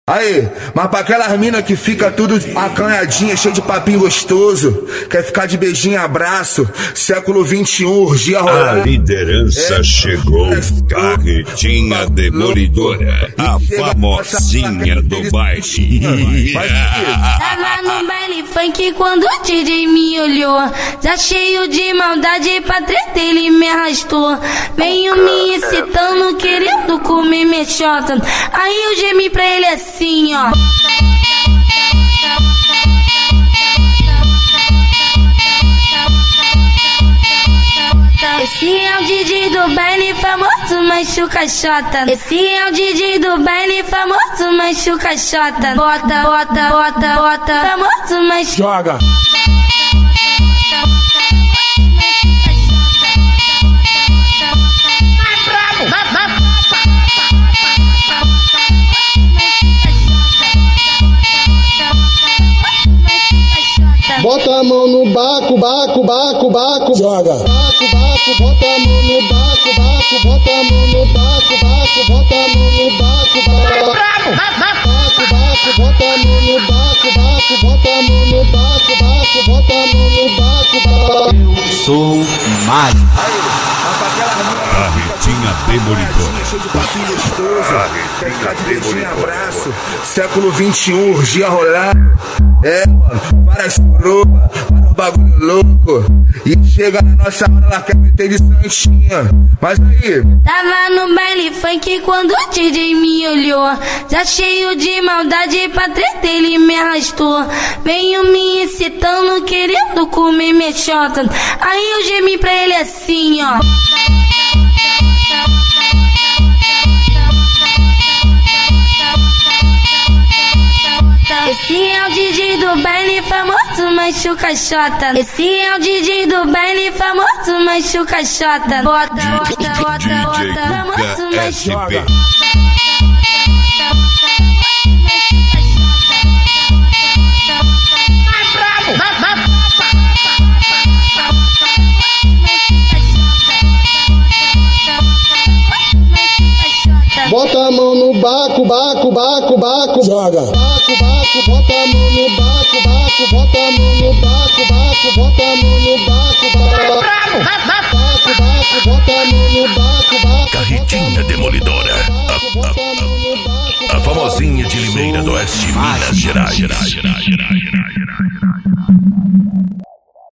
Aí, mas pra aquelas mina que fica tudo acanhadinha, cheio de papinho gostoso, quer ficar de beijinho e abraço, século XXI, urgia rolar. A liderança chegou, Carretinha Demolidora, a famosinha do baile. Tava no baile funk quando o DJ me olhou, já cheio de maldade pra treta ele me arrastou. Veio me excitando, querendo comer minha xota. Aí eu gemi pra ele assim, ó. Esse é o DJ do baile famoso, machuca xota. Esse é o DJ do baile famoso, machuca xota. Bota, bota, bota, bota, famoso, machuca. Joga. Bota a mão no baco, baco, baco, baco, joga. Baco, baco, bota a mão no baco, baco, bota a mão no baco, baco, bota a mão no baco, baco, baco, baco, bota a mão no baco, baco, bota a mão no baco, baco, bota a mão no baco, baco. Eu sou mágico. Carretinha Demolidora. Cheio de papinho gostoso, quer ficar de beijinho e abraço, século XXI, urgia rolar. É, mano, várias coroas, vários bagulho louco. E chega na nossa hora, ela quer meter de santinha. Mas aí, tava no baile funk quando o DJ me olhou, já cheio de maldade pra treta ele me arrastou. Veio me excitando, querendo comer minha xota. Aí eu gemi pra ele assim, ó. Esse é o DJ do baile famoso, machuca xota. Esse é o DJ do baile famoso, machuca xota. Bota, bota, bota, bota, famoso, machuca. Bota a mão no baco, baco, baco, baco, joga. Baco, baco, bota a mão no baco, baco, bota a mão no baco, baco, bota a mão no baco, baco, baco, baco, bota a mão no baco, baco. Carretinha Demolidora, a famosinha de Limeira do Oeste, Minas Gerais.